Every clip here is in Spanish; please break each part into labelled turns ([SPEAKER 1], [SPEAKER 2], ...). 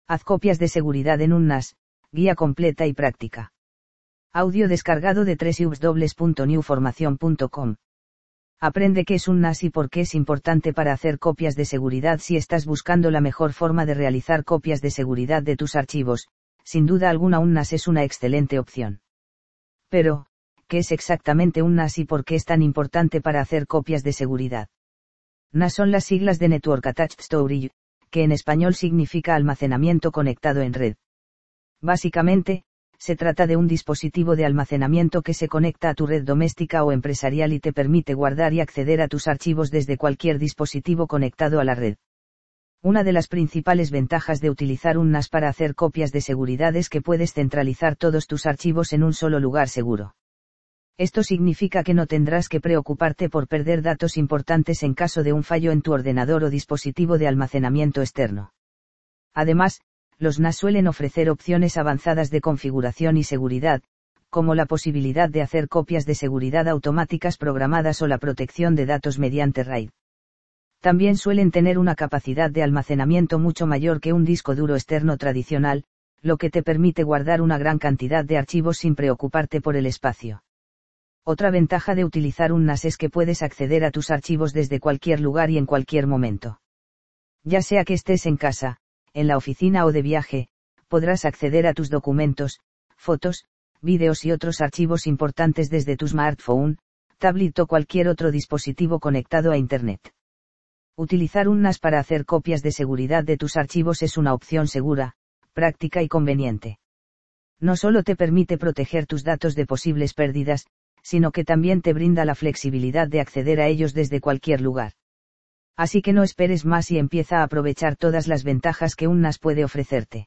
[SPEAKER 1] Haz copias de seguridad en un NAS, guía completa y práctica. Audio descargado de www.newformacion.com. Aprende qué es un NAS y por qué es importante para hacer copias de seguridad. Si estás buscando la mejor forma de realizar copias de seguridad de tus archivos, sin duda alguna un NAS es una excelente opción. Pero, ¿qué es exactamente un NAS y por qué es tan importante para hacer copias de seguridad? NAS son las siglas de Network Attached Storage, que en español significa almacenamiento conectado en red. Básicamente, se trata de un dispositivo de almacenamiento que se conecta a tu red doméstica o empresarial y te permite guardar y acceder a tus archivos desde cualquier dispositivo conectado a la red. Una de las principales ventajas de utilizar un NAS para hacer copias de seguridad es que puedes centralizar todos tus archivos en un solo lugar seguro. Esto significa que no tendrás que preocuparte por perder datos importantes en caso de un fallo en tu ordenador o dispositivo de almacenamiento externo. Además, los NAS suelen ofrecer opciones avanzadas de configuración y seguridad, como la posibilidad de hacer copias de seguridad automáticas programadas o la protección de datos mediante RAID. También suelen tener una capacidad de almacenamiento mucho mayor que un disco duro externo tradicional, lo que te permite guardar una gran cantidad de archivos sin preocuparte por el espacio. Otra ventaja de utilizar un NAS es que puedes acceder a tus archivos desde cualquier lugar y en cualquier momento. Ya sea que estés en casa, en la oficina o de viaje, podrás acceder a tus documentos, fotos, vídeos y otros archivos importantes desde tu smartphone, tablet o cualquier otro dispositivo conectado a Internet. Utilizar un NAS para hacer copias de seguridad de tus archivos es una opción segura, práctica y conveniente. No solo te permite proteger tus datos de posibles pérdidas, sino que también te brinda la flexibilidad de acceder a ellos desde cualquier lugar. Así que no esperes más y empieza a aprovechar todas las ventajas que un NAS puede ofrecerte.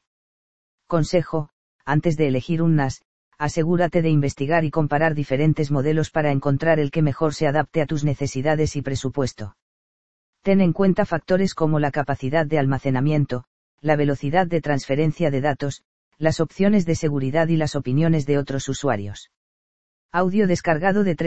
[SPEAKER 1] Consejo: antes de elegir un NAS, asegúrate de investigar y comparar diferentes modelos para encontrar el que mejor se adapte a tus necesidades y presupuesto. Ten en cuenta factores como la capacidad de almacenamiento, la velocidad de transferencia de datos, las opciones de seguridad y las opiniones de otros usuarios. Audio descargado de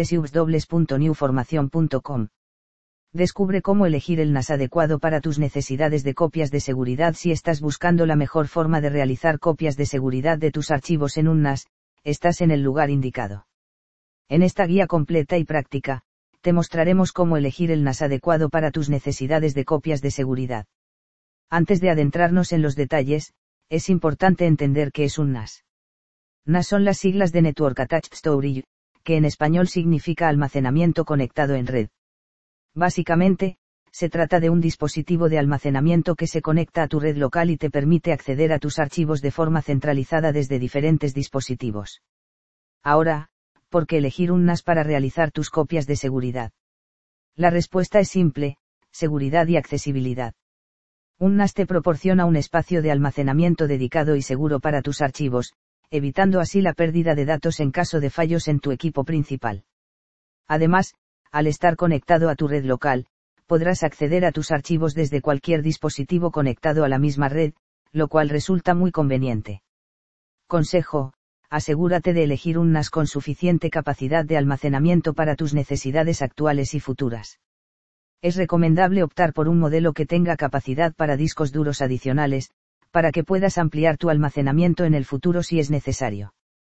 [SPEAKER 1] www.newformacion.com. Descubre cómo elegir el NAS adecuado para tus necesidades de copias de seguridad. Si estás buscando la mejor forma de realizar copias de seguridad de tus archivos en un NAS, estás en el lugar indicado. En esta guía completa y práctica, te mostraremos cómo elegir el NAS adecuado para tus necesidades de copias de seguridad. Antes de adentrarnos en los detalles, es importante entender qué es un NAS. NAS son las siglas de Network Attached Storage, que en español significa almacenamiento conectado en red. Básicamente, se trata de un dispositivo de almacenamiento que se conecta a tu red local y te permite acceder a tus archivos de forma centralizada desde diferentes dispositivos. Ahora, ¿por qué elegir un NAS para realizar tus copias de seguridad? La respuesta es simple: seguridad y accesibilidad. Un NAS te proporciona un espacio de almacenamiento dedicado y seguro para tus archivos, evitando así la pérdida de datos en caso de fallos en tu equipo principal. Además, al estar conectado a tu red local, podrás acceder a tus archivos desde cualquier dispositivo conectado a la misma red, lo cual resulta muy conveniente. Consejo: asegúrate de elegir un NAS con suficiente capacidad de almacenamiento para tus necesidades actuales y futuras. Es recomendable optar por un modelo que tenga capacidad para discos duros adicionales, para que puedas ampliar tu almacenamiento en el futuro si es necesario.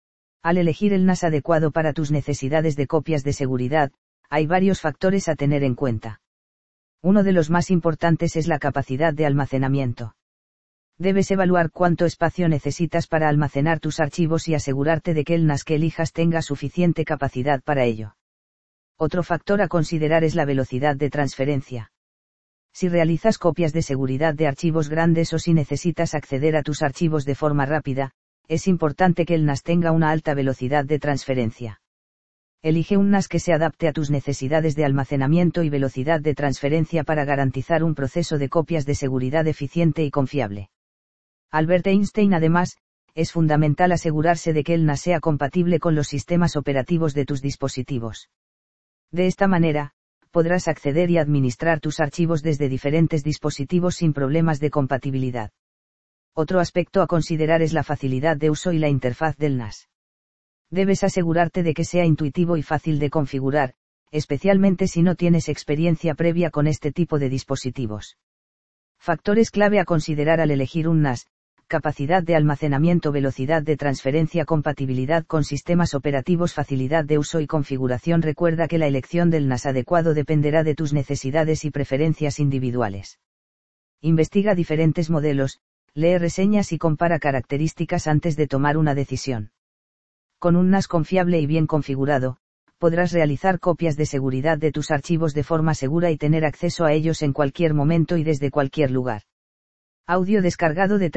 [SPEAKER 1] Al elegir el NAS adecuado para tus necesidades de copias de seguridad, hay varios factores a tener en cuenta. Uno de los más importantes es la capacidad de almacenamiento. Debes evaluar cuánto espacio necesitas para almacenar tus archivos y asegurarte de que el NAS que elijas tenga suficiente capacidad para ello. Otro factor a considerar es la velocidad de transferencia. Si realizas copias de seguridad de archivos grandes o si necesitas acceder a tus archivos de forma rápida, es importante que el NAS tenga una alta velocidad de transferencia. Elige un NAS que se adapte a tus necesidades de almacenamiento y velocidad de transferencia para garantizar un proceso de copias de seguridad eficiente y confiable. Albert Einstein. Además, es fundamental asegurarse de que el NAS sea compatible con los sistemas operativos de tus dispositivos. De esta manera, podrás acceder y administrar tus archivos desde diferentes dispositivos sin problemas de compatibilidad. Otro aspecto a considerar es la facilidad de uso y la interfaz del NAS. Debes asegurarte de que sea intuitivo y fácil de configurar, especialmente si no tienes experiencia previa con este tipo de dispositivos. Factores clave a considerar al elegir un NAS: capacidad de almacenamiento, velocidad de transferencia, compatibilidad con sistemas operativos, facilidad de uso y configuración. Recuerda que la elección del NAS adecuado dependerá de tus necesidades y preferencias individuales. Investiga diferentes modelos, lee reseñas y compara características antes de tomar una decisión. Con un NAS confiable y bien configurado, podrás realizar copias de seguridad de tus archivos de forma segura y tener acceso a ellos en cualquier momento y desde cualquier lugar. Audio descargado de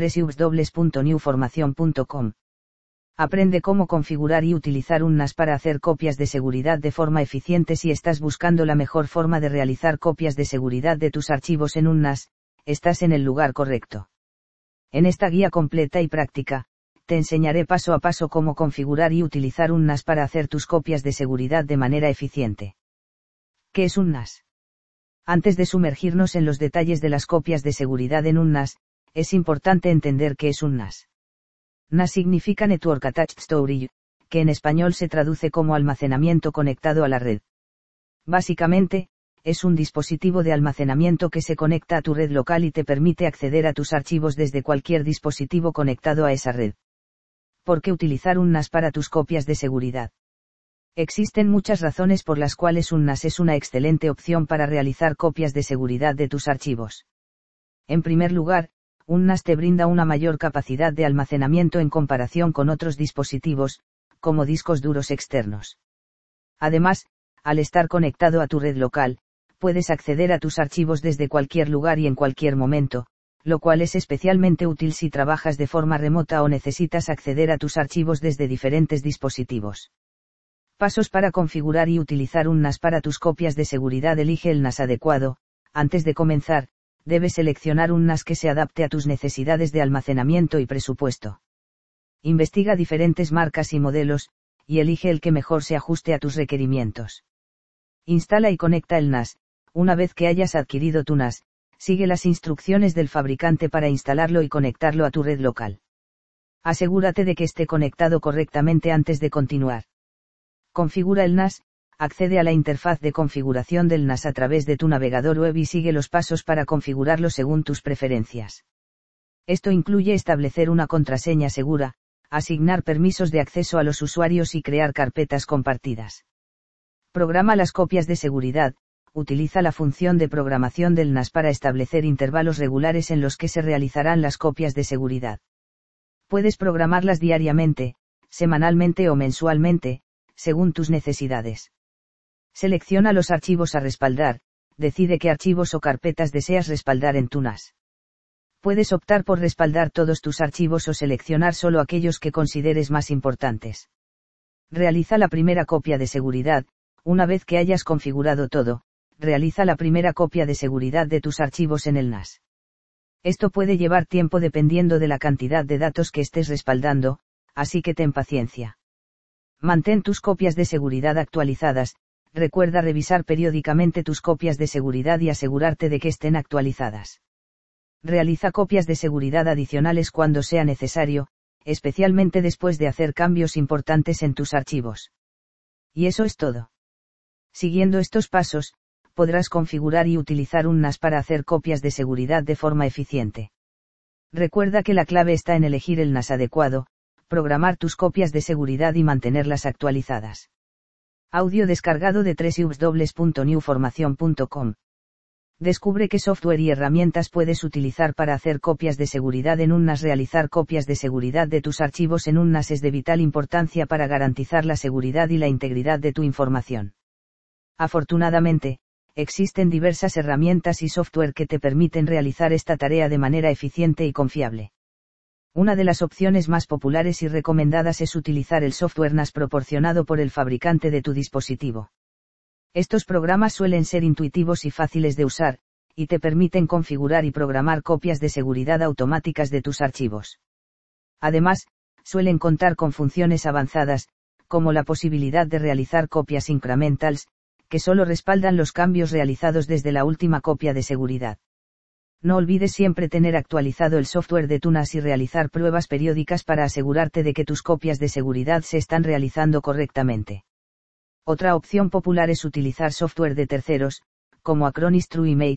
[SPEAKER 1] www.newformation.com. Aprende cómo configurar y utilizar un NAS para hacer copias de seguridad de forma eficiente. Si estás buscando la mejor forma de realizar copias de seguridad de tus archivos en un NAS, estás en el lugar correcto. En esta guía completa y práctica, te enseñaré paso a paso cómo configurar y utilizar un NAS para hacer tus copias de seguridad de manera eficiente. ¿Qué es un NAS? Antes de sumergirnos en los detalles de las copias de seguridad en un NAS, es importante entender qué es un NAS. NAS significa Network Attached Storage, que en español se traduce como almacenamiento conectado a la red. Básicamente, es un dispositivo de almacenamiento que se conecta a tu red local y te permite acceder a tus archivos desde cualquier dispositivo conectado a esa red. ¿Por qué utilizar un NAS para tus copias de seguridad? Existen muchas razones por las cuales un NAS es una excelente opción para realizar copias de seguridad de tus archivos. En primer lugar, un NAS te brinda una mayor capacidad de almacenamiento en comparación con otros dispositivos, como discos duros externos. Además, al estar conectado a tu red local, puedes acceder a tus archivos desde cualquier lugar y en cualquier momento, lo cual es especialmente útil si trabajas de forma remota o necesitas acceder a tus archivos desde diferentes dispositivos. Pasos para configurar y utilizar un NAS para tus copias de seguridad. Elige el NAS adecuado. Antes de comenzar, debes seleccionar un NAS que se adapte a tus necesidades de almacenamiento y presupuesto. Investiga diferentes marcas y modelos, y elige el que mejor se ajuste a tus requerimientos. Instala y conecta el NAS. Una vez que hayas adquirido tu NAS, sigue las instrucciones del fabricante para instalarlo y conectarlo a tu red local. Asegúrate de que esté conectado correctamente antes de continuar. Configura el NAS. Accede a la interfaz de configuración del NAS a través de tu navegador web y sigue los pasos para configurarlo según tus preferencias. Esto incluye establecer una contraseña segura, asignar permisos de acceso a los usuarios y crear carpetas compartidas. Programa las copias de seguridad. Utiliza la función de programación del NAS para establecer intervalos regulares en los que se realizarán las copias de seguridad. Puedes programarlas diariamente, semanalmente o mensualmente, según tus necesidades. Selecciona los archivos a respaldar. Decide qué archivos o carpetas deseas respaldar en tu NAS. Puedes optar por respaldar todos tus archivos o seleccionar solo aquellos que consideres más importantes. Realiza la primera copia de seguridad. Una vez que hayas configurado todo, realiza la primera copia de seguridad de tus archivos en el NAS. Esto puede llevar tiempo dependiendo de la cantidad de datos que estés respaldando, así que ten paciencia. Mantén tus copias de seguridad actualizadas. Recuerda revisar periódicamente tus copias de seguridad y asegurarte de que estén actualizadas. Realiza copias de seguridad adicionales cuando sea necesario, especialmente después de hacer cambios importantes en tus archivos. Y eso es todo. Siguiendo estos pasos, podrás configurar y utilizar un NAS para hacer copias de seguridad de forma eficiente. Recuerda que la clave está en elegir el NAS adecuado, programar tus copias de seguridad y mantenerlas actualizadas. Audio descargado de www.newformation.com. Descubre qué software y herramientas puedes utilizar para hacer copias de seguridad en un NAS. Realizar copias de seguridad de tus archivos en un NAS es de vital importancia para garantizar la seguridad y la integridad de tu información. Afortunadamente, existen diversas herramientas y software que te permiten realizar esta tarea de manera eficiente y confiable. Una de las opciones más populares y recomendadas es utilizar el software NAS proporcionado por el fabricante de tu dispositivo. Estos programas suelen ser intuitivos y fáciles de usar, y te permiten configurar y programar copias de seguridad automáticas de tus archivos. Además, suelen contar con funciones avanzadas, como la posibilidad de realizar copias incrementals, que solo respaldan los cambios realizados desde la última copia de seguridad. No olvides siempre tener actualizado el software de tu NAS y realizar pruebas periódicas para asegurarte de que tus copias de seguridad se están realizando correctamente. Otra opción popular es utilizar software de terceros, como Acronis True Image,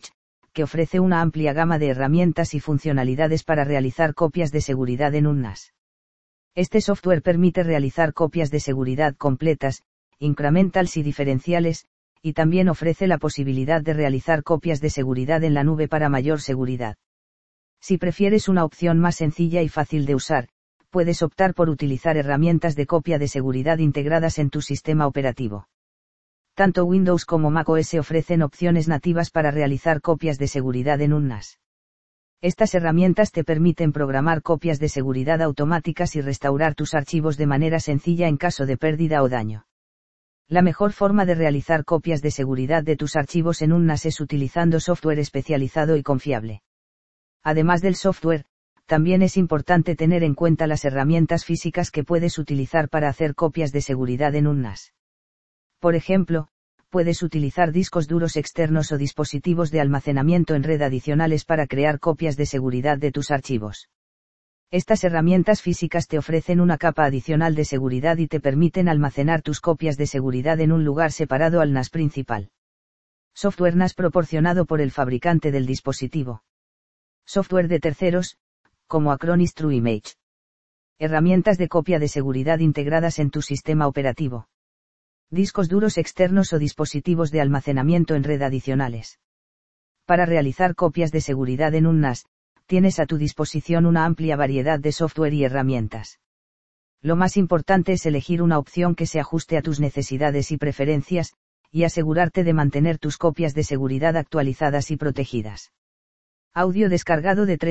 [SPEAKER 1] que ofrece una amplia gama de herramientas y funcionalidades para realizar copias de seguridad en un NAS. Este software permite realizar copias de seguridad completas, incrementals y diferenciales, y también ofrece la posibilidad de realizar copias de seguridad en la nube para mayor seguridad. Si prefieres una opción más sencilla y fácil de usar, puedes optar por utilizar herramientas de copia de seguridad integradas en tu sistema operativo. Tanto Windows como macOS ofrecen opciones nativas para realizar copias de seguridad en un NAS. Estas herramientas te permiten programar copias de seguridad automáticas y restaurar tus archivos de manera sencilla en caso de pérdida o daño. La mejor forma de realizar copias de seguridad de tus archivos en un NAS es utilizando software especializado y confiable. Además del software, también es importante tener en cuenta las herramientas físicas que puedes utilizar para hacer copias de seguridad en un NAS. Por ejemplo, puedes utilizar discos duros externos o dispositivos de almacenamiento en red adicionales para crear copias de seguridad de tus archivos. Estas herramientas físicas te ofrecen una capa adicional de seguridad y te permiten almacenar tus copias de seguridad en un lugar separado al NAS principal. Software NAS proporcionado por el fabricante del dispositivo. Software de terceros, como Acronis TrueImage. Herramientas de copia de seguridad integradas en tu sistema operativo. Discos duros externos o dispositivos de almacenamiento en red adicionales. Para realizar copias de seguridad en un NAS, tienes a tu disposición una amplia variedad de software y herramientas. Lo más importante es elegir una opción que se ajuste a tus necesidades y preferencias, y asegurarte de mantener tus copias de seguridad actualizadas y protegidas. Audio descargado de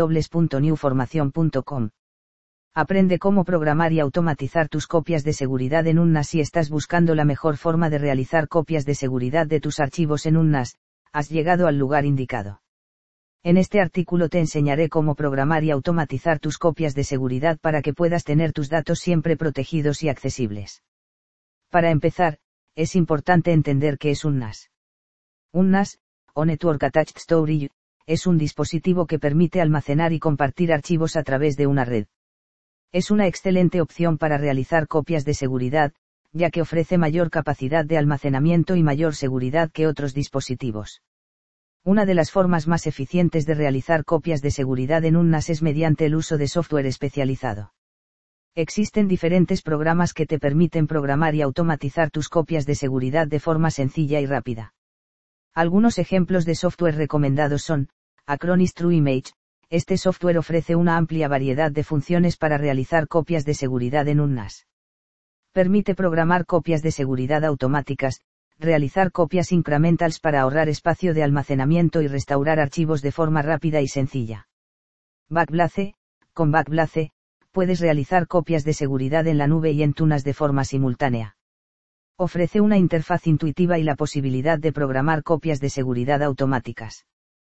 [SPEAKER 1] www.newformation.com. Aprende cómo programar y automatizar tus copias de seguridad en un NAS. Si estás buscando la mejor forma de realizar copias de seguridad de tus archivos en un NAS, has llegado al lugar indicado. En este artículo te enseñaré cómo programar y automatizar tus copias de seguridad para que puedas tener tus datos siempre protegidos y accesibles. Para empezar, es importante entender qué es un NAS. Un NAS, o Network Attached Storage, es un dispositivo que permite almacenar y compartir archivos a través de una red. Es una excelente opción para realizar copias de seguridad, ya que ofrece mayor capacidad de almacenamiento y mayor seguridad que otros dispositivos. Una de las formas más eficientes de realizar copias de seguridad en un NAS es mediante el uso de software especializado. Existen diferentes programas que te permiten programar y automatizar tus copias de seguridad de forma sencilla y rápida. Algunos ejemplos de software recomendados son, Acronis TrueImage. Este software ofrece una amplia variedad de funciones para realizar copias de seguridad en un NAS. Permite programar copias de seguridad automáticas, realizar copias incrementals para ahorrar espacio de almacenamiento y restaurar archivos de forma rápida y sencilla. Backblaze. Con Backblaze, puedes realizar copias de seguridad en la nube y en tu NAS de forma simultánea. Ofrece una interfaz intuitiva y la posibilidad de programar copias de seguridad automáticas.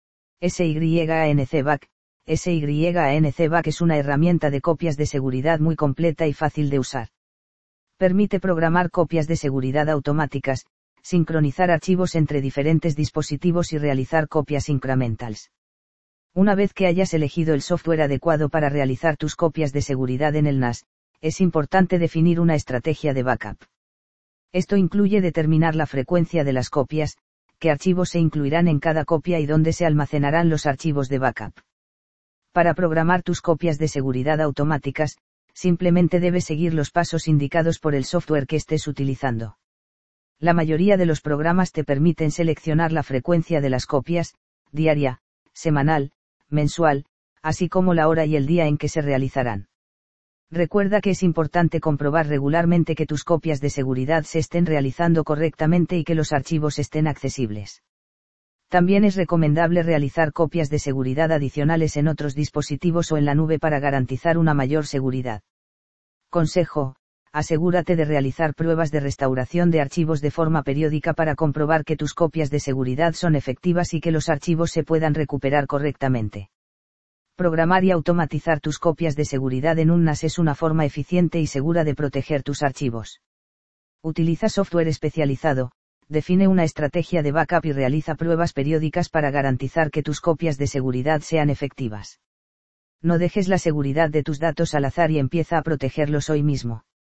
[SPEAKER 1] SYANC Back. SYANC Back es una herramienta de copias de seguridad muy completa y fácil de usar. Permite programar copias de seguridad automáticas, sincronizar archivos entre diferentes dispositivos y realizar copias incrementals. Una vez que hayas elegido el software adecuado para realizar tus copias de seguridad en el NAS, es importante definir una estrategia de backup. Esto incluye determinar la frecuencia de las copias, qué archivos se incluirán en cada copia y dónde se almacenarán los archivos de backup. Para programar tus copias de seguridad automáticas, simplemente debes seguir los pasos indicados por el software que estés utilizando. La mayoría de los programas te permiten seleccionar la frecuencia de las copias, diaria, semanal, mensual, así como la hora y el día en que se realizarán. Recuerda que es importante comprobar regularmente que tus copias de seguridad se estén realizando correctamente y que los archivos estén accesibles. También es recomendable realizar copias de seguridad adicionales en otros dispositivos o en la nube para garantizar una mayor seguridad. Consejo: asegúrate de realizar pruebas de restauración de archivos de forma periódica para comprobar que tus copias de seguridad son efectivas y que los archivos se puedan recuperar correctamente. Programar y automatizar tus copias de seguridad en un NAS es una forma eficiente y segura de proteger tus archivos. Utiliza software especializado, define una estrategia de backup y realiza pruebas periódicas para garantizar que tus copias de seguridad sean efectivas. No dejes la seguridad de tus datos al azar y empieza a protegerlos hoy mismo.